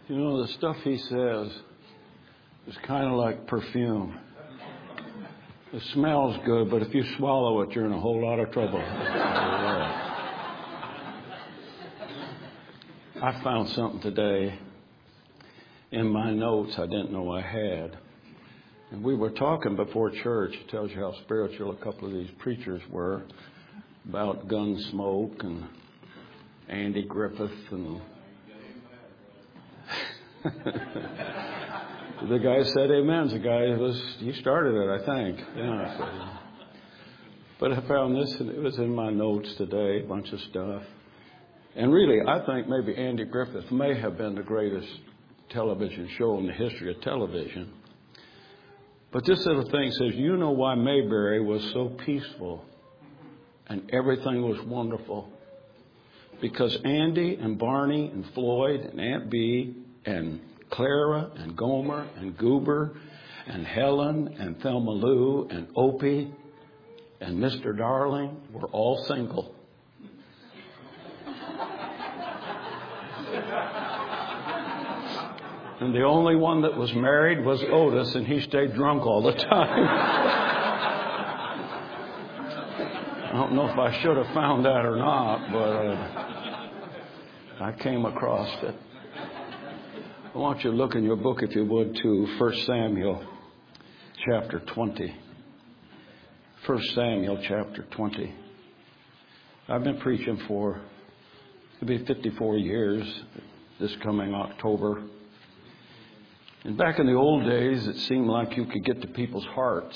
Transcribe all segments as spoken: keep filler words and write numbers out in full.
You know, the stuff he says is kind of like perfume. It smells good, but if you swallow it, you're in a whole lot of trouble. I found something today in my notes I didn't know I had. And we were talking before church. It tells you how spiritual a couple of these preachers were about Gunsmoke and Andy Griffith and the guy said amen. The guy was, he started it, I think. Yeah. So. But I found this, and it was in my notes today, a bunch of stuff. And really, I think maybe Andy Griffith may have been the greatest television show in the history of television. But this little thing says, you know why Mayberry was so peaceful and everything was wonderful? Because Andy and Barney and Floyd and Aunt Bee and Clara and Gomer and Goober and Helen and Thelma Lou and Opie and Mister Darling were all single. And the only one that was married was Otis, and he stayed drunk all the time. I don't know if I should have found that or not, but uh, I came across it. I want you to look in your book, if you would, to First Samuel chapter twenty. First Samuel chapter twenty. I've been preaching for, it'll be fifty-four years this coming October. And back in the old days, it seemed like you could get to people's hearts.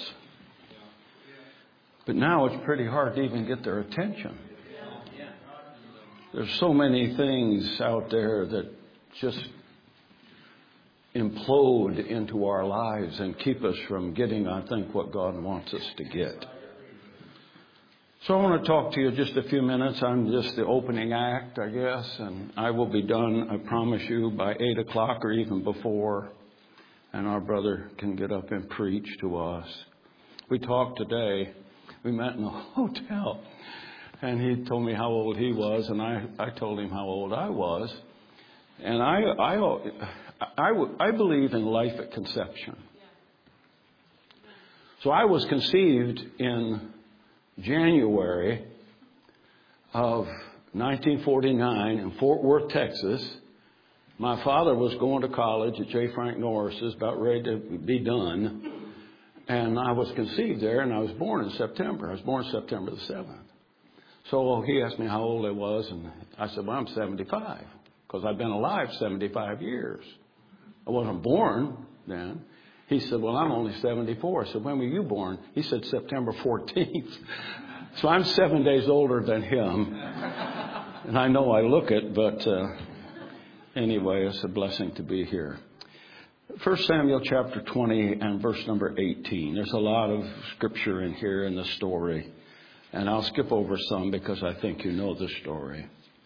But now it's pretty hard to even get their attention. There's so many things out there that just implode into our lives and keep us from getting, I think, what God wants us to get. So I want to talk to you just a few minutes. I'm just the opening act, I guess, and I will be done, I promise you, by eight o'clock or even before. And our brother can get up and preach to us. We talked today. We met in a hotel. And he told me how old he was. And I, I told him how old I was. And I, I, I, I believe in life at conception. So I was conceived in January of nineteen forty-nine in Fort Worth, Texas. My father was going to college at J. Frank Norris's, about ready to be done. And I was conceived there, and I was born in September. I was born September the seventh. So he asked me how old I was, and I said, well, I'm seventy-five, because I've been alive seventy-five years. I wasn't born then. He said, well, I'm only seventy-four. I said, when were you born? He said, September fourteenth. So I'm seven days older than him. And I know I look it, but... Uh, Anyway, it's a blessing to be here. First Samuel chapter twenty and verse number eighteen. There's a lot of scripture in here in the story. And I'll skip over some because I think you know the story.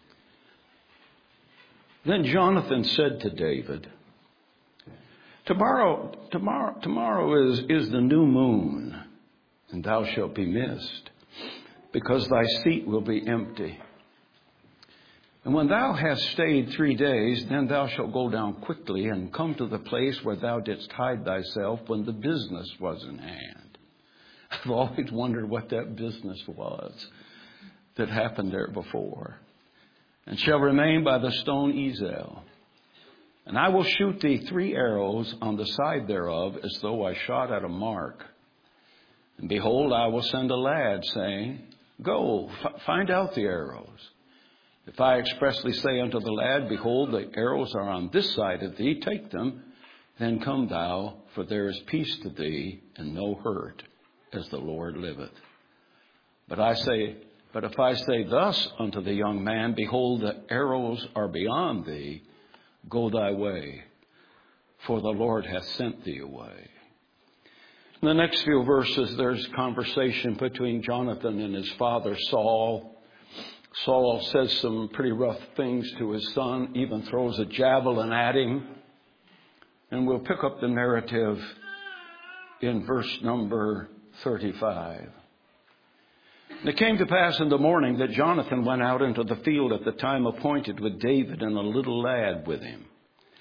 Then Jonathan said to David, Tomorrow, tomorrow, tomorrow is, is the new moon, and thou shalt be missed, because thy seat will be empty. And when thou hast stayed three days, then thou shalt go down quickly and come to the place where thou didst hide thyself when the business was in hand. I've always wondered what that business was that happened there before. And shall remain by the stone Ezel. And I will shoot thee three arrows on the side thereof, as though I shot at a mark. And behold, I will send a lad, saying, Go, f- find out the arrows. If I expressly say unto the lad, Behold, the arrows are on this side of thee, take them, then come thou, for there is peace to thee, and no hurt, as the Lord liveth. But I say, but if I say thus unto the young man, Behold, the arrows are beyond thee, go thy way, for the Lord hath sent thee away. In the next few verses, there's conversation between Jonathan and his father, Saul. Saul says some pretty rough things to his son, even throws a javelin at him. And we'll pick up the narrative in verse number thirty-five. And it came to pass in the morning that Jonathan went out into the field at the time appointed with David and a little lad with him.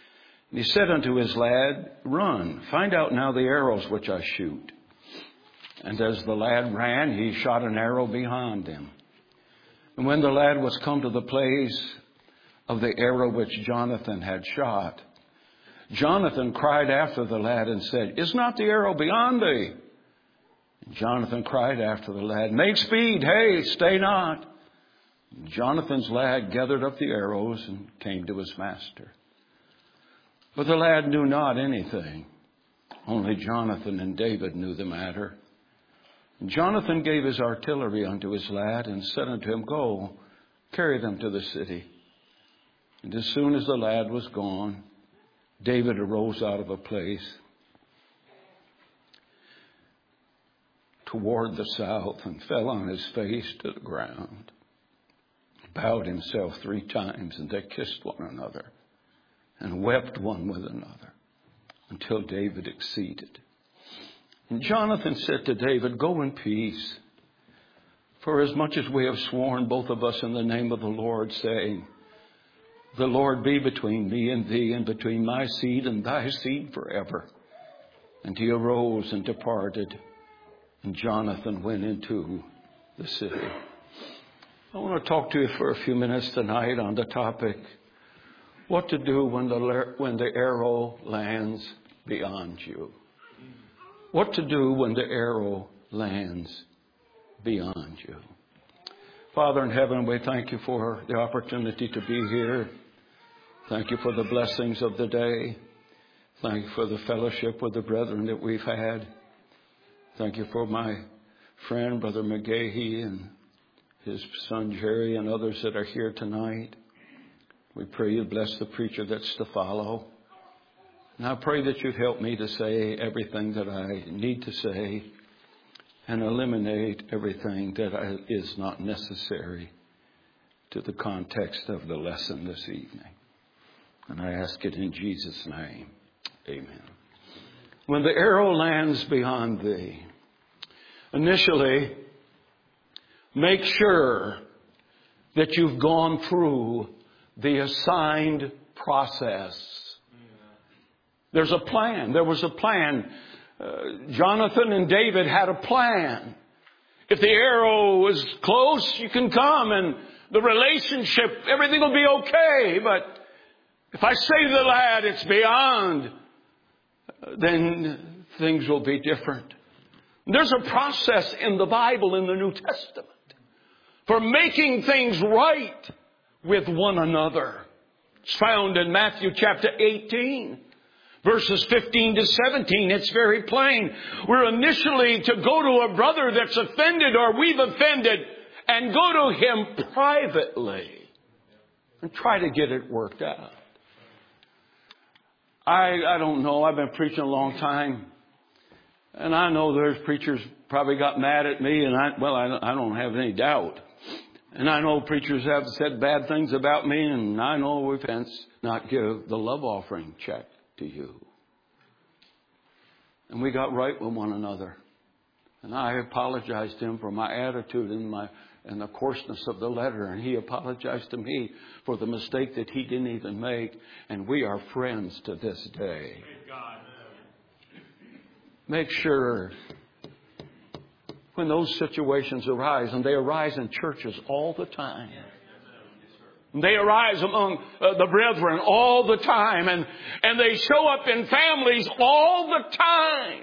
And he said unto his lad, Run, find out now the arrows which I shoot. And as the lad ran, he shot an arrow behind him. And when the lad was come to the place of the arrow which Jonathan had shot, Jonathan cried after the lad and said, Is not the arrow beyond thee? And Jonathan cried after the lad, Make speed, hey, stay not. And Jonathan's lad gathered up the arrows and came to his master. But the lad knew not anything. Only Jonathan and David knew the matter. And Jonathan gave his artillery unto his lad and said unto him, Go, carry them to the city. And as soon as the lad was gone, David arose out of a place toward the south and fell on his face to the ground, bowed himself three times, and they kissed one another and wept one with another until David exceeded. And Jonathan said to David, Go in peace, for as much as we have sworn both of us in the name of the Lord, saying, The Lord be between me and thee, and between my seed and thy seed forever. And he arose and departed, and Jonathan went into the city. I want to talk to you for a few minutes tonight on the topic, what to do when the, when the arrow lands beyond you. What to do when the arrow lands beyond you. Father in heaven, we thank you for the opportunity to be here. Thank you for the blessings of the day. Thank you for the fellowship with the brethren that we've had. Thank you for my friend, Brother McGahee, and his son Jerry, and others that are here tonight. We pray you bless the preacher that's to follow. And I pray that you'd help me to say everything that I need to say and eliminate everything that is not necessary to the context of the lesson this evening. And I ask it in Jesus' name. Amen. When the arrow lands beyond thee, initially, make sure that you've gone through the assigned process. There's a plan. There was a plan. Uh, Jonathan and David had a plan. If the arrow was close, you can come and the relationship, everything will be okay. But if I say to the lad, it's beyond, then things will be different. There's a process in the Bible, in the New Testament, for making things right with one another. It's found in Matthew chapter eighteen. Verses fifteen to seventeen, it's very plain. We're initially to go to a brother that's offended or we've offended and go to him privately and try to get it worked out. I, I don't know. I've been preaching a long time. And I know there's preachers probably got mad at me, and I, well, I, I don't have any doubt. And I know preachers have said bad things about me, and I know offense not give the love offering check to you. And we got right with one another. And I apologized to him for my attitude and my and the coarseness of the letter. And he apologized to me for the mistake that he didn't even make. And we are friends to this day. Make sure when those situations arise, and they arise in churches all the time. They arise among uh, the brethren all the time, and, and they show up in families all the time.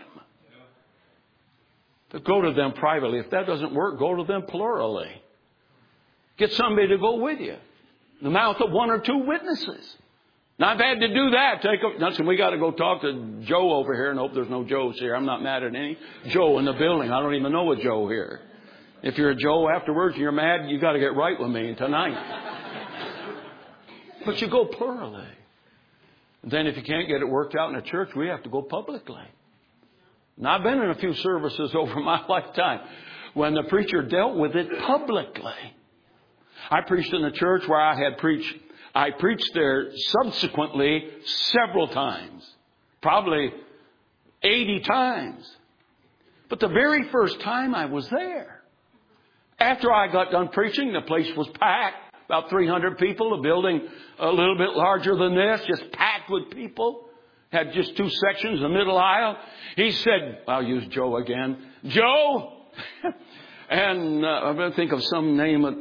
But go to them privately. If that doesn't work, go to them plurally. Get somebody to go with you. The mouth of one or two witnesses. Now, I've had to do that. Take a, listen, we got to go talk to Joe over here, and hope there's no Joes here. I'm not mad at any Joe in the building. I don't even know a Joe here. If you're a Joe afterwards and you're mad, you got to get right with me tonight. But you go plurally. Then if you can't get it worked out in a church, we have to go publicly. And I've been in a few services over my lifetime when the preacher dealt with it publicly. I preached in a church where I had preached, I preached there subsequently several times. Probably eighty times. But the very first time I was there, after I got done preaching, the place was packed. about three hundred people, a building a little bit larger than this, just packed with people. Had just two sections, the middle aisle. He said, I'll use Joe again. Joe! and uh, I'm going to think of some name. Of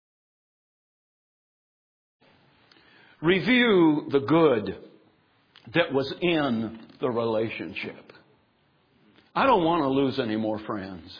Review the good that was in the relationship. I don't want to lose any more friends.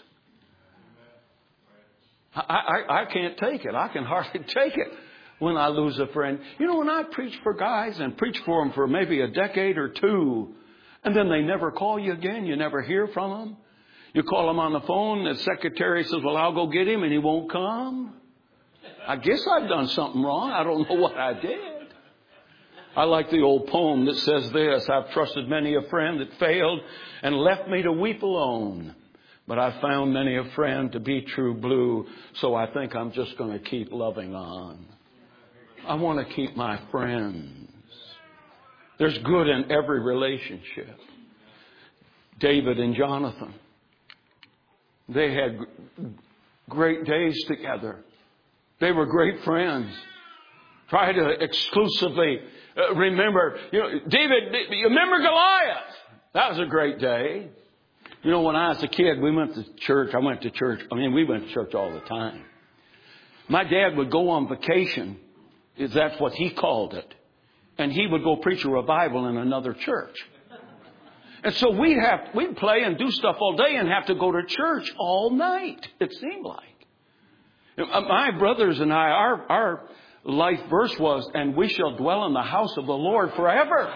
I, I, I can't take it. I can hardly take it when I lose a friend. You know, when I preach for guys and preach for them for maybe a decade or two, and then they never call you again, you never hear from them. You call them on the phone, the secretary says, well, I'll go get him, and he won't come. I guess I've done something wrong. I don't know what I did. I like the old poem that says this, I've trusted many a friend that failed and left me to weep alone. But I found many a friend to be true blue, so I think I'm just going to keep loving on. I want to keep my friends. There's good in every relationship. David and Jonathan, they had great days together. They were great friends. Try to exclusively uh, remember, you know, David, you remember Goliath? That was a great day. You know, when I was a kid, we went to church. I went to church. I mean, we went to church all the time. My dad would go on vacation. That's what he called it. And he would go preach a revival in another church. And so we'd have, we'd play and do stuff all day and have to go to church all night, it seemed like. My brothers and I, our, our life verse was, and we shall dwell in the house of the Lord forever.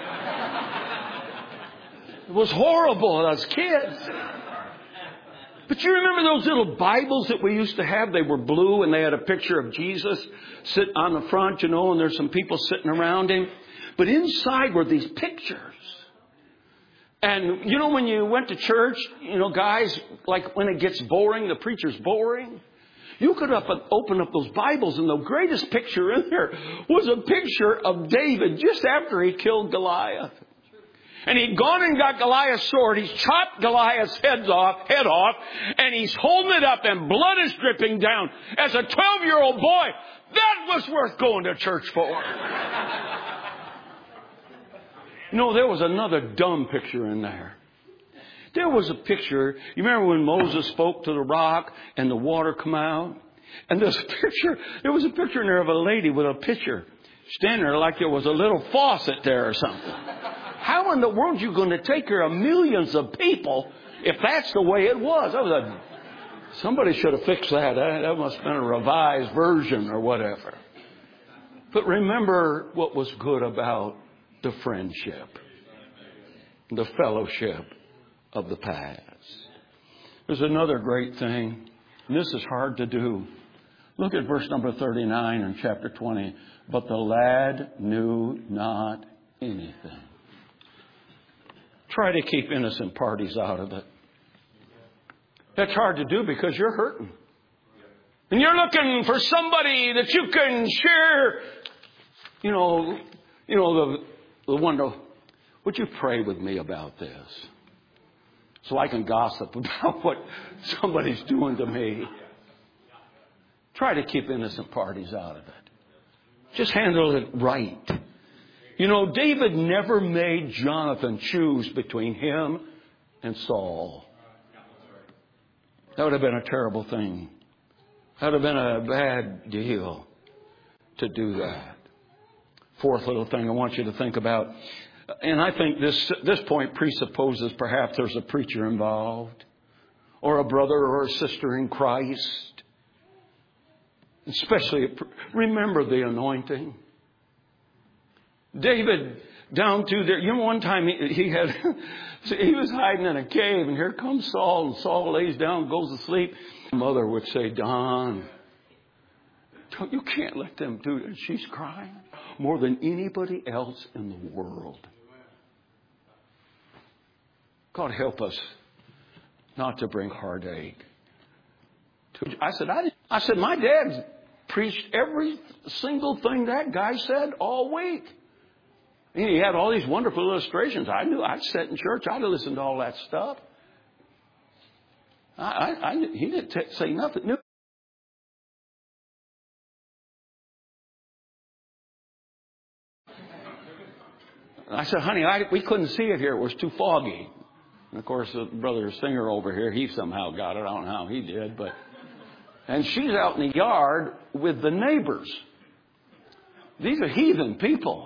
It was horrible as kids. But you remember those little Bibles that we used to have? They were blue and they had a picture of Jesus sit on the front, you know, and there's some people sitting around him. But inside were these pictures. And, you know, when you went to church, you know, guys, like when it gets boring, the preacher's boring. You could up, open up those Bibles, and the greatest picture in there was a picture of David just after he killed Goliath. And he'd gone and got Goliath's sword. He's chopped Goliath's heads off, head off, and he's holding it up, and blood is dripping down. As a twelve-year-old boy, that was worth going to church for. You know, there was another dumb picture in there. There was a picture, you remember when Moses spoke to the rock and the water come out? And there's a picture, there was a picture in there of a lady with a pitcher standing there like there was a little faucet there or something. How in the world are you going to take care of millions of people if that's the way it was? That was a, somebody should have fixed that. That must have been a revised version or whatever. But remember what was good about the friendship, the fellowship of the past. There's another great thing, and this is hard to do. Look at verse number thirty-nine in chapter twenty. But the lad knew not anything. Try to keep innocent parties out of it. That's hard to do because you're hurting. And you're looking for somebody that you can share, you know, you know, the, the wonder, would you pray with me about this? So I can gossip about what somebody's doing to me. Try to keep innocent parties out of it. Just handle it right. You know, David never made Jonathan choose between him and Saul. That would have been a terrible thing. That would have been a bad deal to do that. Fourth little thing I want you to think about. And I think this this point presupposes perhaps there's a preacher involved, or a brother or a sister in Christ. Especially, remember the anointing. David, down through there, you know, one time he, he had, he was hiding in a cave, and here comes Saul, and Saul lays down, goes to sleep. Mother would say, Don, don't, you can't let them do it. And she's crying more than anybody else in the world. God help us not to bring heartache. I said, I, I said, my dad preached every single thing that guy said all week. And he had all these wonderful illustrations. I knew I'd sit in church. I'd listen to all that stuff. I, I, I he didn't t- say nothing new. I said, honey, I, we couldn't see it here. It was too foggy. And of course, the brother Singer over here, he somehow got it. I don't know how he did, but. And she's out in the yard with the neighbors. These are heathen people.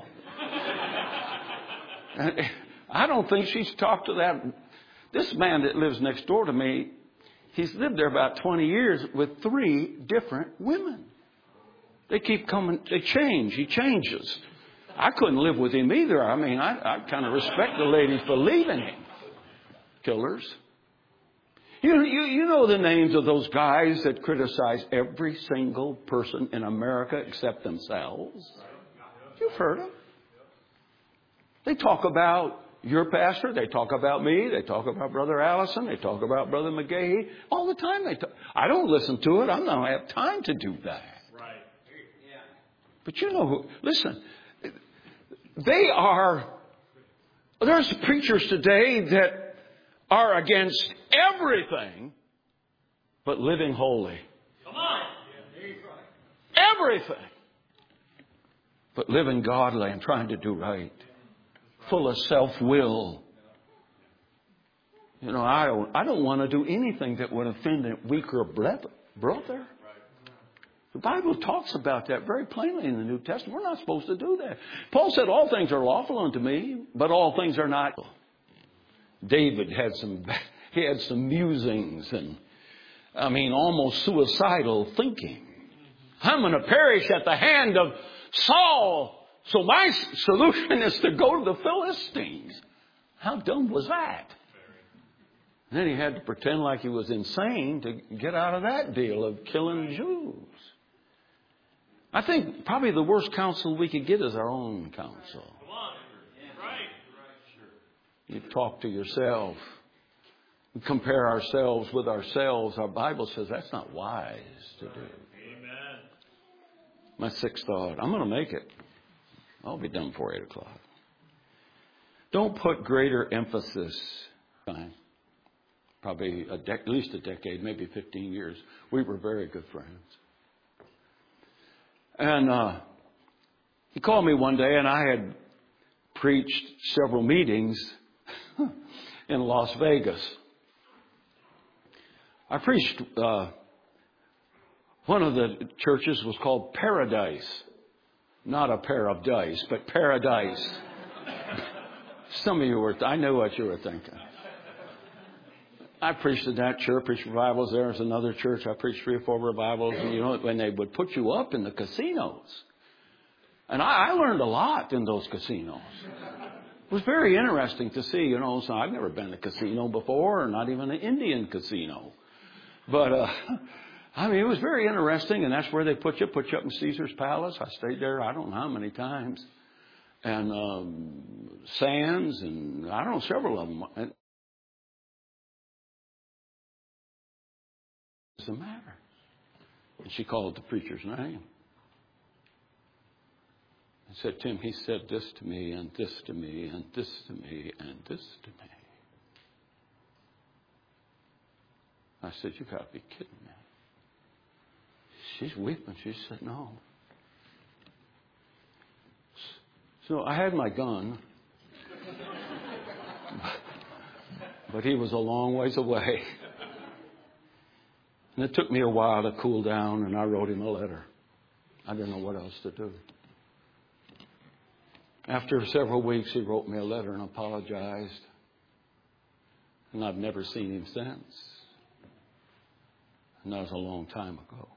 I don't think she's talked to that. This man that lives next door to me, he's lived there about twenty years with three different women. They keep coming, they change, he changes. I couldn't live with him either. I mean, I, I kind of respect the ladies for leaving him. Killers. You, you, you know the names of those guys that criticize every single person in America except themselves. You've heard them. They talk about your pastor. They talk about me. They talk about Brother Allison. They talk about Brother McGahee. All the time they talk. I don't listen to it. I don't have time to do that. Right. Yeah. But you know who, listen, they are, there's preachers today that are against everything but living holy. Come on. Everything but living godly and trying to do right. Full of self-will. You know, I don't, I don't want to do anything that would offend a weaker brother. The Bible talks about that very plainly in the New Testament. We're not supposed to do that. Paul said, all things are lawful unto me, but all things are not. David had some, he had some musings and, I mean, almost suicidal thinking. I'm going to perish at the hand of Saul. So my solution is to go to the Philistines. How dumb was that? And then he had to pretend like he was insane to get out of that deal of killing Jews. I think probably the worst counsel we could get is our own counsel. Come on. Right. You talk to yourself. We compare ourselves with ourselves. Our Bible says that's not wise to do. Amen. My sixth thought. I'm going to make it. I'll be done before eight o'clock. Don't put greater emphasis. Probably a dec- at least a decade, maybe fifteen years. We were very good friends. And uh, he called me one day, and I had preached several meetings in Las Vegas. I preached, uh, one of the churches was called Paradise. Not a pair of dice, but Paradise. Some of you were, I know what you were thinking. I preached in that church, preached revivals there. There's another church. I preached three or four revivals. And you know, when they would put you up in the casinos. And I, I learned a lot in those casinos. It was very interesting to see, you know, so I've never been in a casino before, or not even an Indian casino. But, uh, I mean, it was very interesting, and that's where they put you, put you up in Caesar's Palace. I stayed there I don't know how many times. And um, Sands, and I don't know, several of them. And what's the matter? And she called the preacher's name. And said, Tim, he said this to me, and this to me, and this to me, and this to me. I said, you got to be kidding me. She's weeping. She said, no. So I had my gun. But he was a long ways away. And it took me a while to cool down, and I wrote him a letter. I didn't know what else to do. After several weeks, he wrote me a letter and apologized. And I've never seen him since. And that was a long time ago.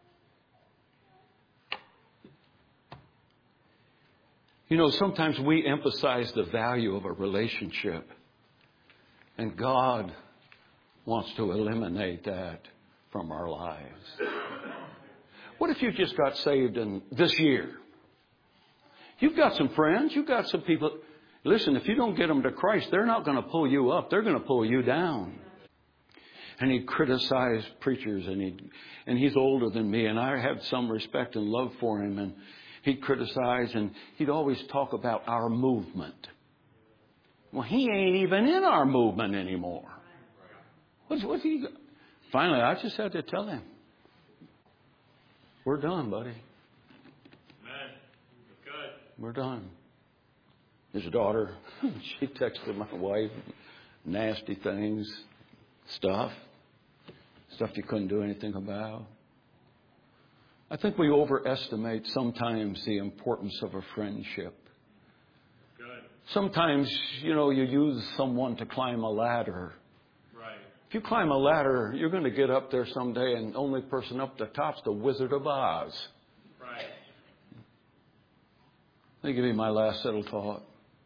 You know, sometimes we emphasize the value of a relationship. And God wants to eliminate that from our lives. What if you just got saved in this year? You've got some friends. You've got some people. Listen, if you don't get them to Christ, they're not going to pull you up. They're going to pull you down. And he'd criticize preachers, and he and he's older than me, and I have some respect and love for him. And he'd criticize, and he'd always talk about our movement. Well, he ain't even in our movement anymore. What's what's he? Finally, I just had to tell him, "We're done, buddy. Amen. Good. We're done. his daughter, she texted my wife nasty things, stuff, stuff you couldn't do anything about. I think we overestimate sometimes the importance of a friendship. Good. Sometimes, you know, you use someone to climb a ladder. Right. If you climb a ladder, you're going to get up there someday, and the only person up the top's the Wizard of Oz. Right. Let me give you my last little thought.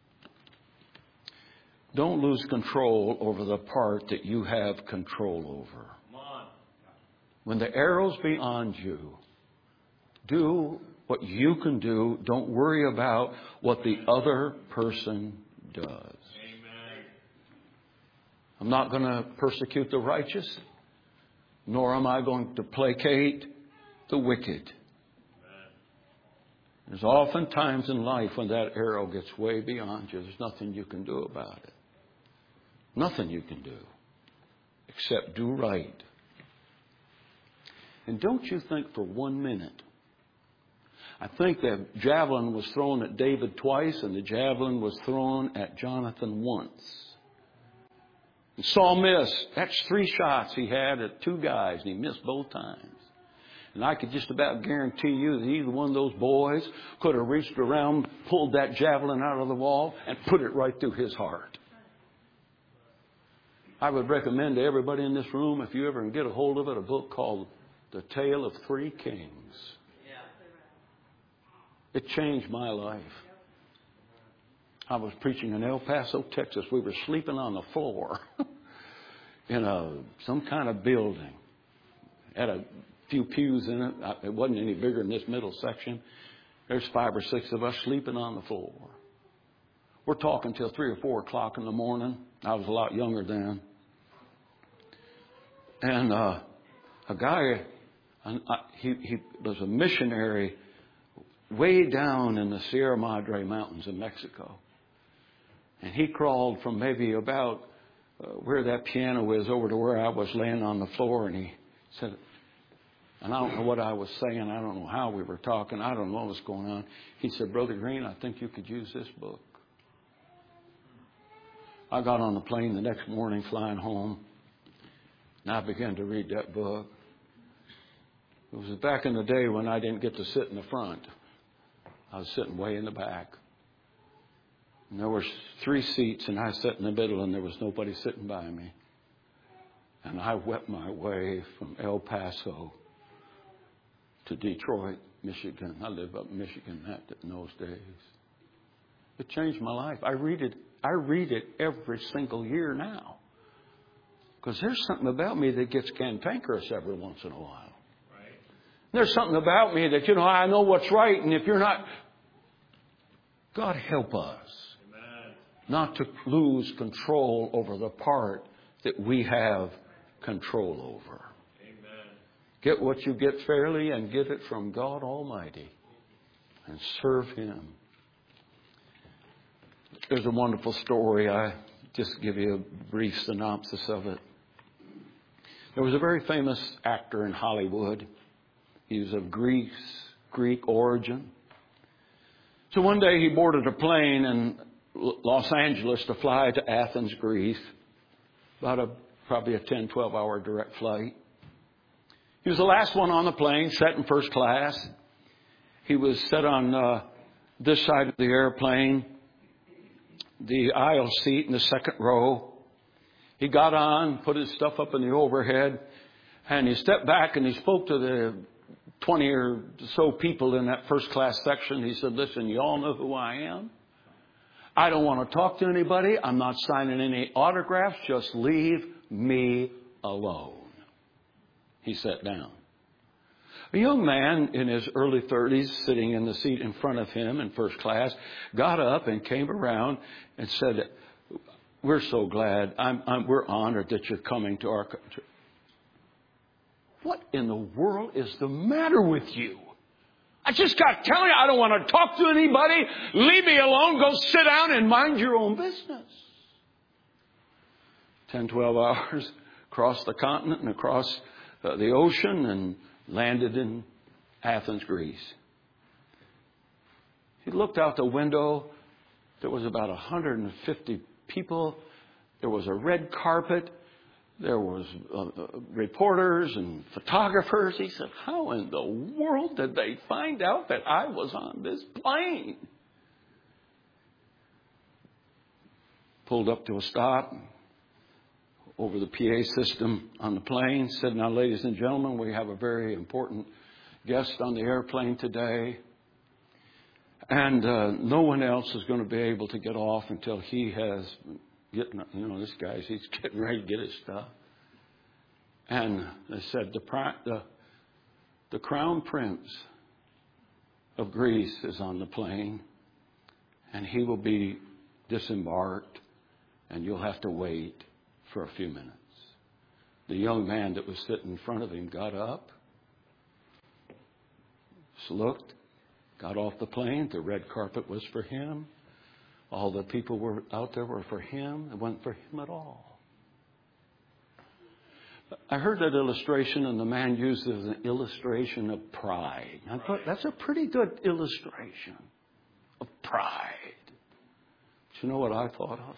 Don't lose control over the part that you have control over. Come on. When the arrow's beyond you, do what you can do. Don't worry about what the other person does. Amen. I'm not going to persecute the righteous, nor am I going to placate the wicked. There's often times in life when that arrow gets way beyond you. There's nothing you can do about it. Nothing you can do except do right. And don't you think for one minute, I think that javelin was thrown at David twice and the javelin was thrown at Jonathan once. And Saul missed. That's three shots he had at two guys and he missed both times. And I could just about guarantee you that either one of those boys could have reached around, pulled that javelin out of the wall, and put it right through his heart. I would recommend to everybody in this room, if you ever can get a hold of it, a book called The Tale of Three Kings. It changed my life. I was preaching in El Paso, Texas. We were sleeping on the floor in a some kind of building. Had a few pews in it. It wasn't any bigger than this middle section. There's five or six of us sleeping on the floor. We're talking till three or four o'clock in the morning. I was a lot younger then. And uh, a guy, uh, he, he was a missionary way down in the Sierra Madre Mountains in Mexico. And he crawled from maybe about uh, where that piano is over to where I was laying on the floor. And he said, and I don't know what I was saying. I don't know how we were talking. I don't know what was going on. He said, Brother Green, I think you could use this book. I got on the plane the next morning flying home. And I began to read that book. It was back in the day when I didn't get to sit in the front. I was sitting way in the back. And there were three seats, and I sat in the middle, and there was nobody sitting by me. And I wept my way from El Paso to Detroit, Michigan. I lived up in Michigan in those days. It changed my life. I read it. I read it every single year now. Because there's something about me that gets cantankerous every once in a while. Right. There's something about me that, you know, I know what's right. And if you're not, God help us Amen. Not to lose control over the part that we have control over. Amen. Get what you get fairly and get it from God Almighty. And serve Him. There's a wonderful story. I just give you a brief synopsis of it. There was a very famous actor in Hollywood. He was of Greece, Greek origin. So one day he boarded a plane in Los Angeles to fly to Athens, Greece. About a probably a ten, twelve hour direct flight. He was the last one on the plane, sat in first class. He was set on uh, this side of the airplane, the aisle seat in the second row. He got on, put his stuff up in the overhead, and he stepped back and he spoke to the twenty or so people in that first class section. He said, listen, you all know who I am. I don't want to talk to anybody. I'm not signing any autographs. Just leave me alone. He sat down. A young man in his early thirties, sitting in the seat in front of him in first class, got up and came around and said, we're so glad. I'm, I'm, we're honored that you're coming to our country. What in the world is the matter with you? I just got telling you, I don't want to talk to anybody. Leave me alone. Go sit down and mind your own business. Ten, twelve hours across the continent and across uh, the ocean and landed in Athens, Greece. He looked out the window, There was about one hundred fifty people. There was a red carpet. There was uh, reporters and photographers. He said, how in the world did they find out that I was on this plane? Pulled up to a stop over the P A system on the plane. Said, now, ladies and gentlemen, we have a very important guest on the airplane today. And uh, no one else is going to be able to get off until he has... Getting, you know, this guy's, he's getting ready to get his stuff. And they said, the, the, the Crown Prince of Greece is on the plane, and he will be disembarked, and you'll have to wait for a few minutes. The young man that was sitting in front of him got up, looked, got off the plane. The red carpet was for him. All the people were out there were for him. It wasn't for him at all. I heard that illustration, and the man used it as an illustration of pride. I thought that's a pretty good illustration of pride. But you know what I thought of?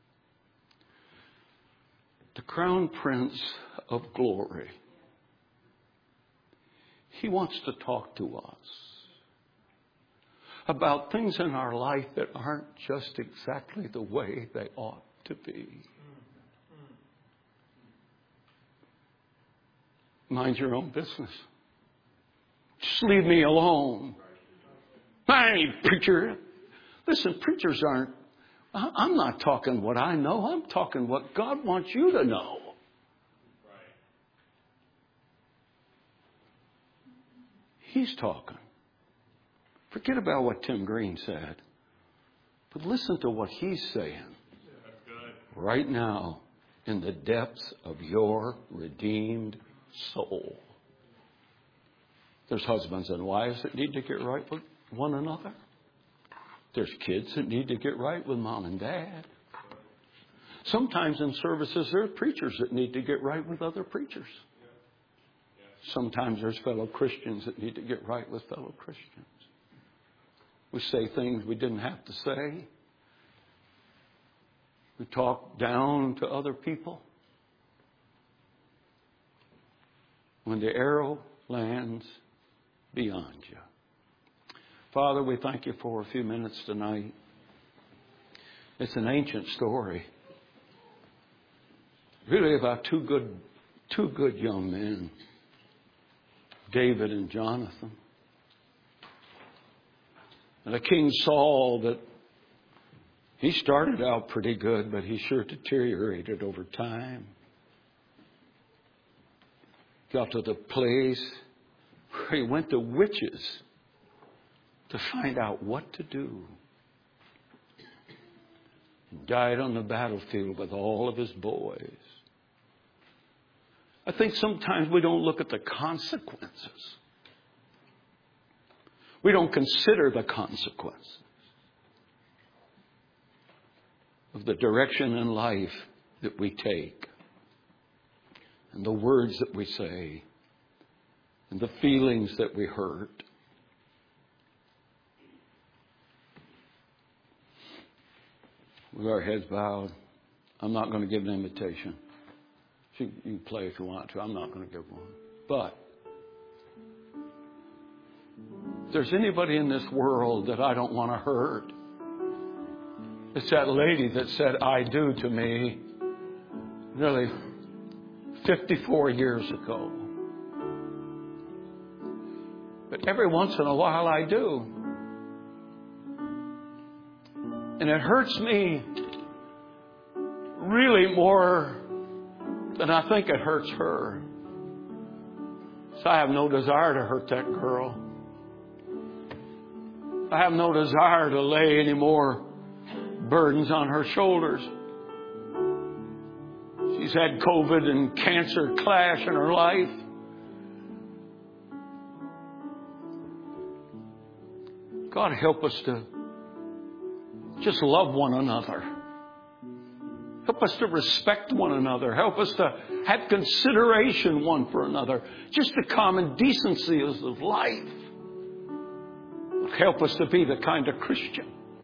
The Crown Prince of Glory. He wants to talk to us about things in our life that aren't just exactly the way they ought to be. Mind your own business. Just leave me alone. I ain't preacher. Listen, preachers aren't, I'm not talking what I know. I'm talking what God wants you to know. He's talking. Forget about what Tim Green said. But listen to what he's saying. Right now, in the depths of your redeemed soul. There's husbands and wives that need to get right with one another. There's kids that need to get right with mom and dad. Sometimes in services, there are preachers that need to get right with other preachers. Sometimes there's fellow Christians that need to get right with fellow Christians. We say things we didn't have to say. We talk down to other people. When the arrow lands beyond you. Father, we thank you for a few minutes tonight. It's an ancient story. Really about two good, two good young men. David and Jonathan. And a King Saul that he started out pretty good, but he sure deteriorated over time. Got to the place where he went to witches to find out what to do. He died on the battlefield with all of his boys. I think sometimes we don't look at the consequences. We don't consider the consequences of the direction in life that we take, and the words that we say, and the feelings that we hurt. With our heads bowed, I'm not going to give an invitation. You can play if you want to. I'm not going to give one. But if there's anybody in this world that I don't want to hurt, it's that lady that said I do to me nearly fifty-four years ago. But every once in a while I do. And it hurts me really more than I think it hurts her. So I have no desire to hurt that girl. I have no desire to lay any more burdens on her shoulders. She's had COVID and cancer clash in her life. God, help us to just love one another. Help us to respect one another. Help us to have consideration one for another. Just the common decencies of life. Help us to be the kind of Christian